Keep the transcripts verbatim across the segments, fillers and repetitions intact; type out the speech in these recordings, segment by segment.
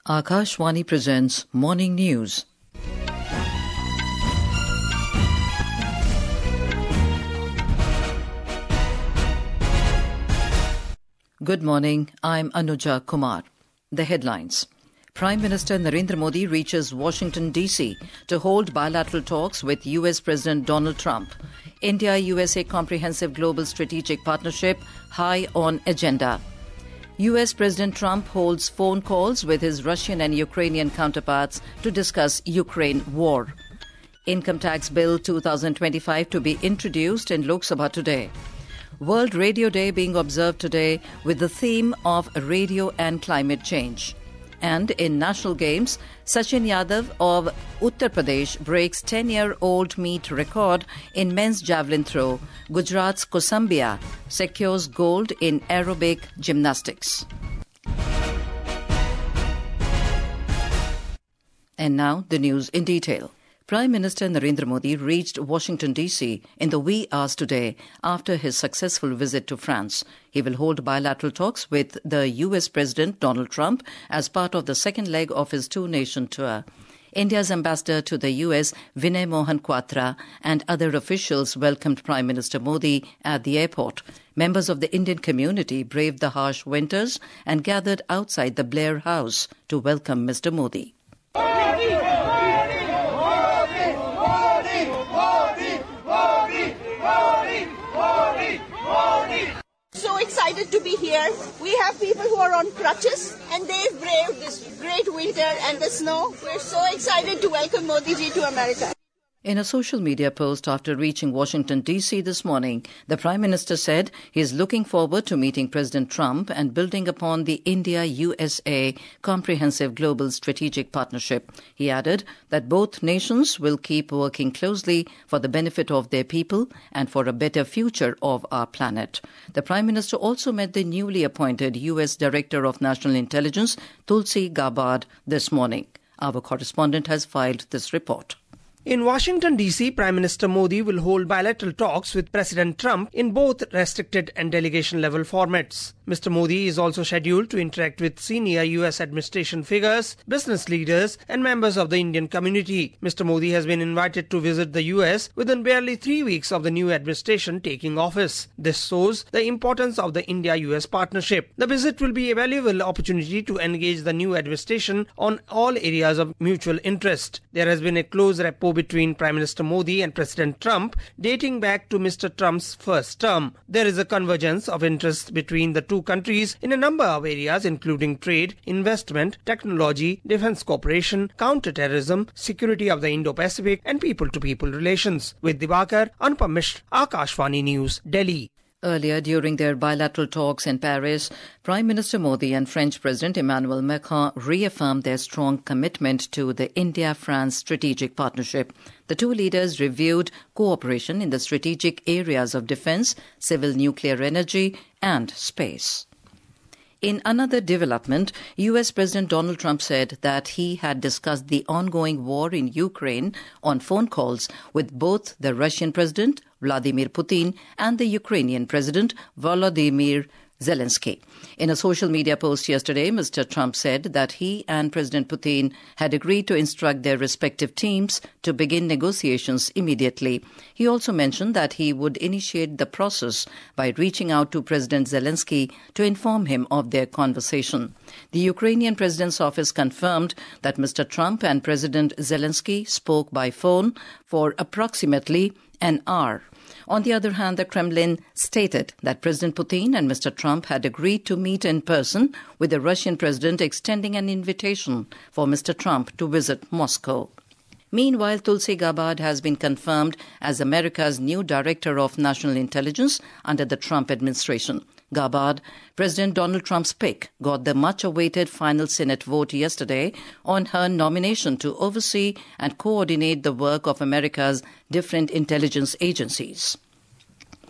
Akashvani presents Morning News. Good morning, I'm Anuja Kumar. The headlines. Prime Minister Narendra Modi reaches Washington, D C to hold bilateral talks with U S President Donald Trump. India-U S A Comprehensive Global Strategic Partnership high on agenda. U S President Trump holds phone calls with his Russian and Ukrainian counterparts to discuss Ukraine war. Income Tax Bill twenty twenty-five to be introduced in Lok Sabha today. World Radio Day being observed today with the theme of radio and climate change. And in national games, Sachin Yadav of Uttar Pradesh breaks ten-year-old meet record in men's javelin throw. Gujarat's Kosambia secures gold in aerobic gymnastics. And now the news in detail. Prime Minister Narendra Modi reached Washington, D C in the wee hours today after his successful visit to France. He will hold bilateral talks with the U S President Donald Trump as part of the second leg of his two-nation tour. India's ambassador to the U S, Vinay Mohan Kwatra, and other officials welcomed Prime Minister Modi at the airport. Members of the Indian community braved the harsh winters and gathered outside the Blair House to welcome Mister Modi. So excited to be here. We have people who are on crutches and they've braved this great winter and the snow. We're so excited to welcome Modi ji to America. In a social media post after reaching Washington, D C this morning, the Prime Minister said he is looking forward to meeting President Trump and building upon the India-U S A Comprehensive Global Strategic Partnership. He added that both nations will keep working closely for the benefit of their people and for a better future of our planet. The Prime Minister also met the newly appointed U S Director of National Intelligence, Tulsi Gabbard, this morning. Our correspondent has filed this report. In Washington, D C, Prime Minister Modi will hold bilateral talks with President Trump in both restricted and delegation-level formats. Mister Modi is also scheduled to interact with senior U S administration figures, business leaders and members of the Indian community. Mister Modi has been invited to visit the U S within barely three weeks of the new administration taking office. This shows the importance of the India-U S partnership. The visit will be a valuable opportunity to engage the new administration on all areas of mutual interest. There has been a close rapport between Prime Minister Modi and President Trump dating back to Mister Trump's first term. There is a convergence of interests between the two countries in a number of areas including trade, investment, technology, defense cooperation, counter-terrorism, security of the Indo-Pacific and people-to-people relations. With Diwakar, Anupam Mishra, Akashvani News, Delhi. Earlier, during their bilateral talks in Paris, Prime Minister Modi and French President Emmanuel Macron reaffirmed their strong commitment to the India-France strategic partnership. The two leaders reviewed cooperation in the strategic areas of defense, civil nuclear energy, and space. In another development, U S President Donald Trump said that he had discussed the ongoing war in Ukraine on phone calls with both the Russian President, Vladimir Putin, and the Ukrainian President, Volodymyr Zelensky. In a social media post yesterday, Mister Trump said that he and President Putin had agreed to instruct their respective teams to begin negotiations immediately. He also mentioned that he would initiate the process by reaching out to President Zelensky to inform him of their conversation. The Ukrainian President's office confirmed that Mister Trump and President Zelensky spoke by phone for approximately an hour. On the other hand, the Kremlin stated that President Putin and Mister Trump had agreed to meet in person, with the Russian president extending an invitation for Mister Trump to visit Moscow. Meanwhile, Tulsi Gabbard has been confirmed as America's new Director of National Intelligence under the Trump administration. Gabbard, President Donald Trump's pick, got the much-awaited final Senate vote yesterday on her nomination to oversee and coordinate the work of America's different intelligence agencies.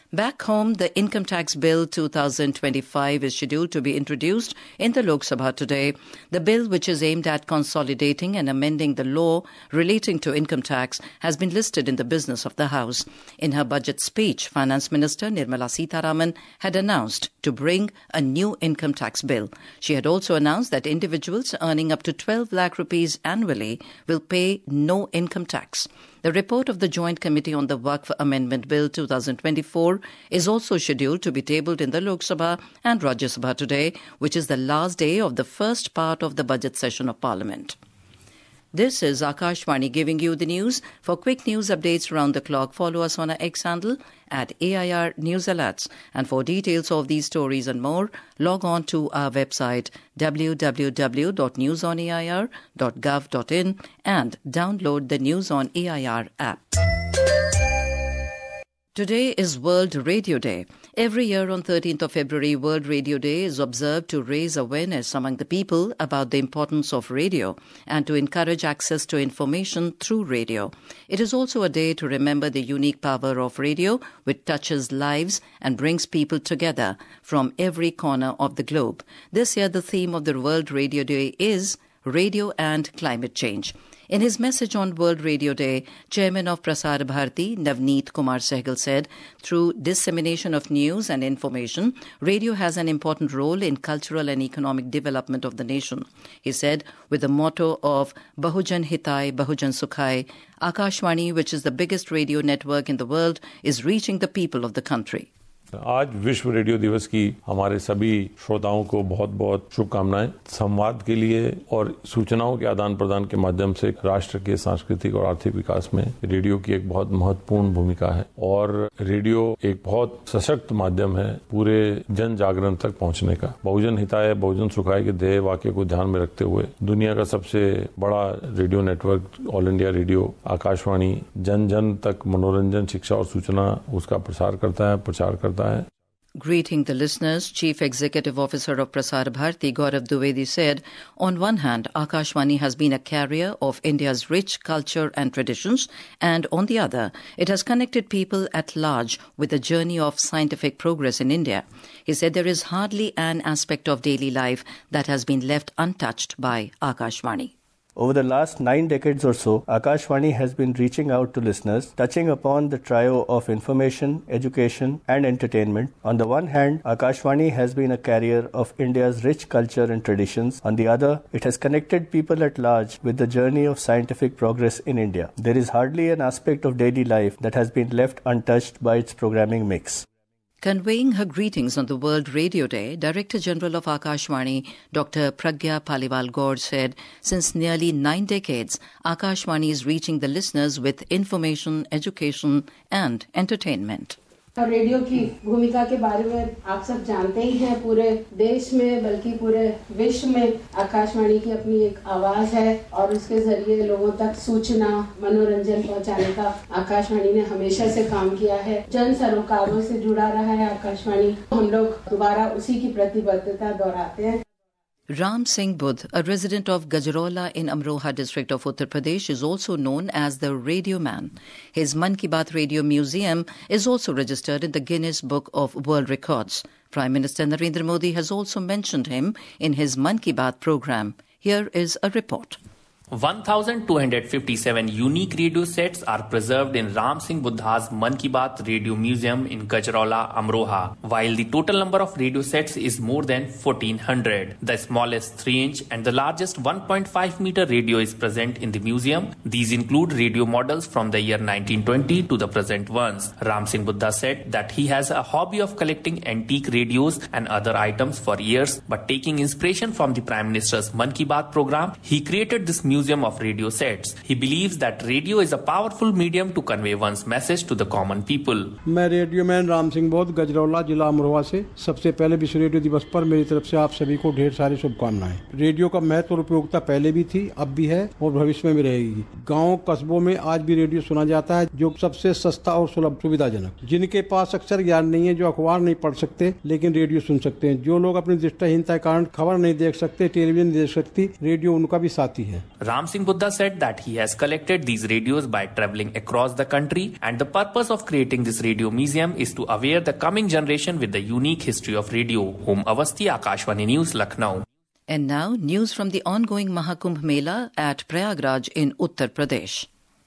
Back home, the Income Tax Bill twenty twenty-five is scheduled to be introduced in the Lok Sabha today. The bill, which is aimed at consolidating and amending the law relating to income tax, has been listed in the business of the House. In her budget speech, Finance Minister Nirmala Sitharaman had announced to bring a new income tax bill. She had also announced that individuals earning up to twelve lakh rupees annually will pay no income tax. The report of the Joint Committee on the Waqf Amendment Bill twenty twenty-four is also scheduled to be tabled in the Lok Sabha and Rajya Sabha today, which is the last day of the first part of the budget session of Parliament. This is Akashvani giving you the news. For quick news updates round the clock, follow us on our X handle at A I R News Alerts. And for details of these stories and more, log on to our website w w w dot news on a i r dot gov dot in and download the News on A I R app. Today is World Radio Day. Every year on thirteenth of February, World Radio Day is observed to raise awareness among the people about the importance of radio and to encourage access to information through radio. It is also a day to remember the unique power of radio, which touches lives and brings people together from every corner of the globe. This year, the theme of the World Radio Day is Radio and Climate Change. In his message on World Radio Day, Chairman of Prasar Bharati, Navneet Kumar Sehgal, said, through dissemination of news and information, radio has an important role in cultural and economic development of the nation. He said, with the motto of Bahujan Hitai, Bahujan Sukhai, Akashvani, which is the biggest radio network in the world, is reaching the people of the country. आज विश्व radio दिवस की हमारे सभी श्रोताओं को बहुत बहुत शुभकामनाएं। संवाद के लिए और सूचनाओं के आदान प्रदान के माध्यम से राष्ट्र के सांस्कृतिक और आर्थिक विकास में रेडियो की एक बहुत महत्वपूर्ण भूमिका है और रेडियो एक बहुत सशक्त माध्यम है पूरे जन जागरण तक पहुंचने का। बहुजन हिताय बहुजन सुखाय के ध्येय वाक्य को ध्यान में रखते हुए दुनिया का सबसे बड़ा radio network all India radio Akashvani जन जन तक मनोरंजन, शिक्षा और सूचना उसका प्रसार करता है, प्रचार करता है। Greeting the listeners, Chief Executive Officer of Prasar Bharati, Gaurav Dwivedi, said, on one hand, Akashvani has been a carrier of India's rich culture and traditions, and on the other, it has connected people at large with the journey of scientific progress in India. He said there is hardly an aspect of daily life that has been left untouched by Akashvani. Over the last nine decades or so, Akashvani has been reaching out to listeners, touching upon the trio of information, education and entertainment. On the one hand, Akashvani has been a carrier of India's rich culture and traditions. On the other, it has connected people at large with the journey of scientific progress in India. There is hardly an aspect of daily life that has been left untouched by its programming mix. Conveying her greetings on the World Radio Day, Director General of Akashvani, Doctor Pragya Paliwal Gaur, said, since nearly nine decades, Akashvani is reaching the listeners with information, education and entertainment. Radio की भूमिका के बारे में आप सब जानते ही हैं। पूरे देश में बल्कि पूरे विश्व में आकाशवाणी की अपनी एक आवाज है और उसके जरिए लोगों तक सूचना, मनोरंजन पहुंचाने का आकाशवाणी ने हमेशा से काम किया है। जन सरोकारों से जुड़ा रहा है आकाशवाणी। हम लोग दोबारा उसी की प्रतिबद्धता दोहराते हैं। Ram Singh Budh, a resident of Gajraula in Amroha district of Uttar Pradesh, is also known as the Radio Man. His Mann Ki Baat Radio Museum is also registered in the Guinness Book of World Records. Prime Minister Narendra Modi has also mentioned him in his Mann Ki Baat program. Here is a report. one thousand two hundred fifty-seven unique radio sets are preserved in Ram Singh Buddha's Mann Ki Baat Radio Museum in Gajraula, Amroha, while the total number of radio sets is more than fourteen hundred. The smallest three inch and the largest one point five meter radio is present in the museum. These include radio models from the year nineteen twenty to the present ones. Ram Singh Buddha said that he has a hobby of collecting antique radios and other items for years, but taking inspiration from the Prime Minister's Mann Ki Baat program, he created this museum Museum of radio sets. He believes that radio is a powerful medium to convey one's message to the common people. मैं radio man Ram Singh Bauddh Gajraula जिला अमरोहा से सबसे पहले विश्व radio दिवस पर मेरी तरफ से आप सभी को ढेर सारी शुभकामनाएं। रेडियो का महत्व और उपयोगिता पहले भी थी, अब भी है और भविष्य में भी रहेगी। गाँव कस्बों में आज भी रेडियो सुना जाता है, जो सबसे सस्ता और सुलभ सुविधाजनक। जिनके पास अक्षर ज्ञान नहीं है, जो अखबार नहीं पढ़ सकते लेकिन रेडियो सुन सकते हैं, जो लोग अपनी दृष्टिहीनता के कारण खबर नहीं देख सकते, टेलीविजन नहीं देख सकती, रेडियो उनका भी साथी है। Ram Singh Buddha said that he has collected these radios by travelling across the country, and the purpose of creating this radio museum is to aware the coming generation with the unique history of radio. Home Avasthi, Akashvani News, Lucknow. And now, news from the ongoing Mahakumbh Mela at Prayagraj in Uttar Pradesh.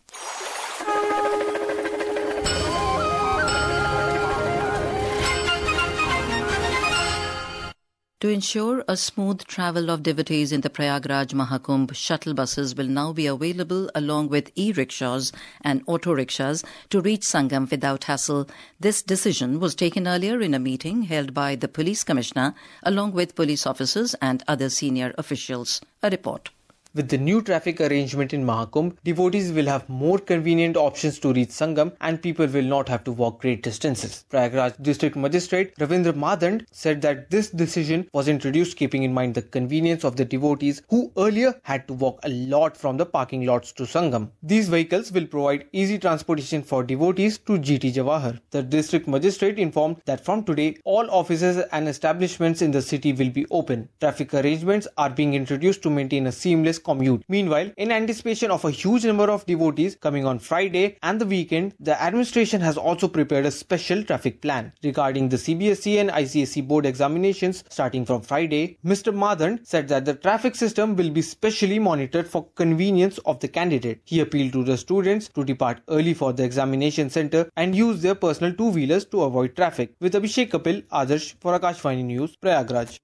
To ensure a smooth travel of devotees in the Prayagraj Mahakumbh, shuttle buses will now be available along with e-rickshaws and auto-rickshaws to reach Sangam without hassle. This decision was taken earlier in a meeting held by the Police Commissioner along with police officers and other senior officials. A report. With the new traffic arrangement in Mahakumbh, devotees will have more convenient options to reach Sangam and people will not have to walk great distances. Prayagraj District Magistrate Ravindra Madand said that this decision was introduced keeping in mind the convenience of the devotees who earlier had to walk a lot from the parking lots to Sangam. These vehicles will provide easy transportation for devotees to G T Jawahar. The District Magistrate informed that from today, all offices and establishments in the city will be open. Traffic arrangements are being introduced to maintain a seamless commute. Meanwhile, in anticipation of a huge number of devotees coming on Friday and the weekend, the administration has also prepared a special traffic plan. Regarding the C B S E and I C S E board examinations starting from Friday, Mister Madand said that the traffic system will be specially monitored for convenience of the candidate. He appealed to the students to depart early for the examination center and use their personal two-wheelers to avoid traffic. With Abhishek Kapil, Adarsh for Akashvani News, Prayagraj.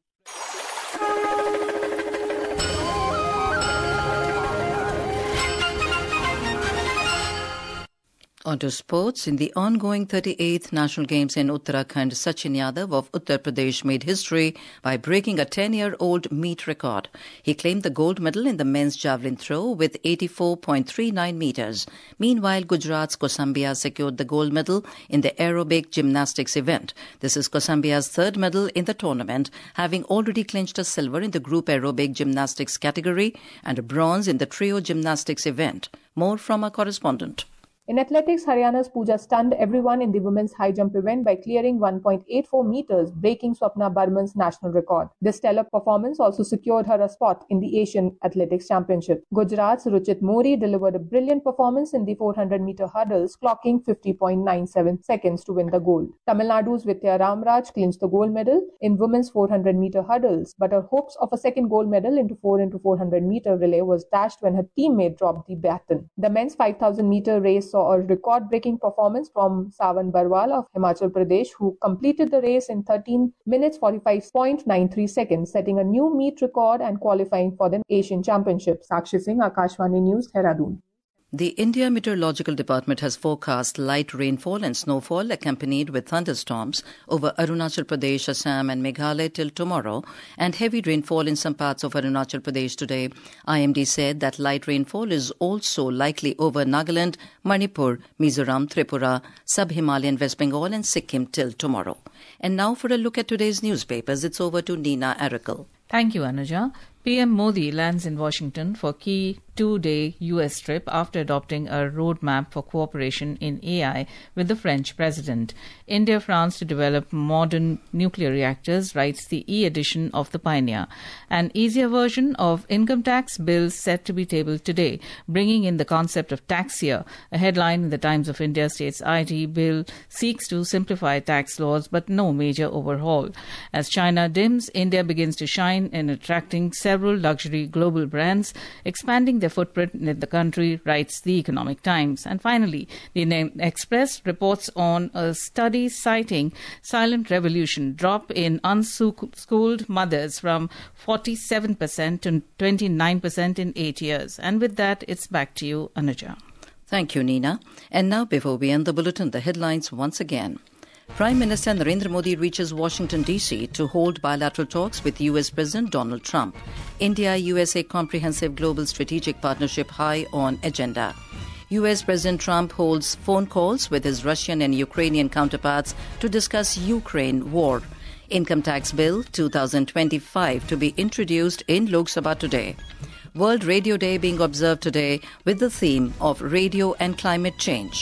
On to sports. In the ongoing thirty-eighth National Games in Uttarakhand, Sachin Yadav of Uttar Pradesh made history by breaking a ten-year-old meet record. He claimed the gold medal in the men's javelin throw with eighty-four point three nine metres. Meanwhile, Gujarat's Kosambia secured the gold medal in the aerobic gymnastics event. This is Kosambia's third medal in the tournament, having already clinched a silver in the group aerobic gymnastics category and a bronze in the trio gymnastics event. More from our correspondent. In athletics, Haryana's Pooja stunned everyone in the women's high jump event by clearing one point eight four metres, breaking Swapna Burman's national record. This stellar performance also secured her a spot in the Asian Athletics Championship. Gujarat's Ruchit Mori delivered a brilliant performance in the four hundred metre hurdles, clocking fifty point nine seven seconds to win the gold. Tamil Nadu's Vidya Ramraj clinched the gold medal in women's four hundred metre hurdles, but her hopes of a second gold medal into four into four hundred metre relay was dashed when her teammate dropped the baton. The men's five thousand metre race saw a record-breaking performance from Sawan Barwal of Himachal Pradesh, who completed the race in thirteen minutes forty-five point nine three seconds, setting a new meet record and qualifying for the Asian Championships. Sakshi Singh, Akashvani News, Dehradun. The India Meteorological Department has forecast light rainfall and snowfall accompanied with thunderstorms over Arunachal Pradesh, Assam and Meghalaya till tomorrow, and heavy rainfall in some parts of Arunachal Pradesh today. I M D said that light rainfall is also likely over Nagaland, Manipur, Mizoram, Tripura, Sub-Himalayan West Bengal and Sikkim till tomorrow. And now for a look at today's newspapers, it's over to Nina Arakel. Thank you, Anuja. P M Modi lands in Washington for key two-day U S trip after adopting a roadmap for cooperation in A I with the French president. India, France to develop modern nuclear reactors, writes the e-edition of The Pioneer. An easier version of income tax bill set to be tabled today, bringing in the concept of tax year. A headline in the Times of India states I T bill seeks to simplify tax laws but no major overhaul. As China dims, India begins to shine in attracting several luxury global brands, expanding their footprint in the country, writes the Economic Times. And finally, the Express reports on a study citing silent revolution drop in unschooled mothers from forty-seven percent to twenty-nine percent in eight years. And with that, it's back to you, Anuja. Thank you, Nina. And now, before we end the bulletin, the headlines once again. Prime Minister Narendra Modi reaches Washington, D C to hold bilateral talks with U S President Donald Trump. India-U S A Comprehensive Global Strategic Partnership high on agenda. U S President Trump holds phone calls with his Russian and Ukrainian counterparts to discuss Ukraine war. Income Tax Bill twenty twenty-five to be introduced in Lok Sabha today. World Radio Day being observed today with the theme of radio and climate change.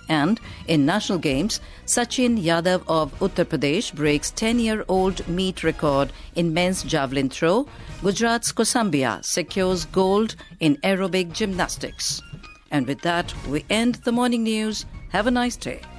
And in national games, Sachin Yadav of Uttar Pradesh breaks ten-year-old meet record in men's javelin throw. Gujarat's Kosambia secures gold in aerobic gymnastics. And with that, we end the morning news. Have a nice day.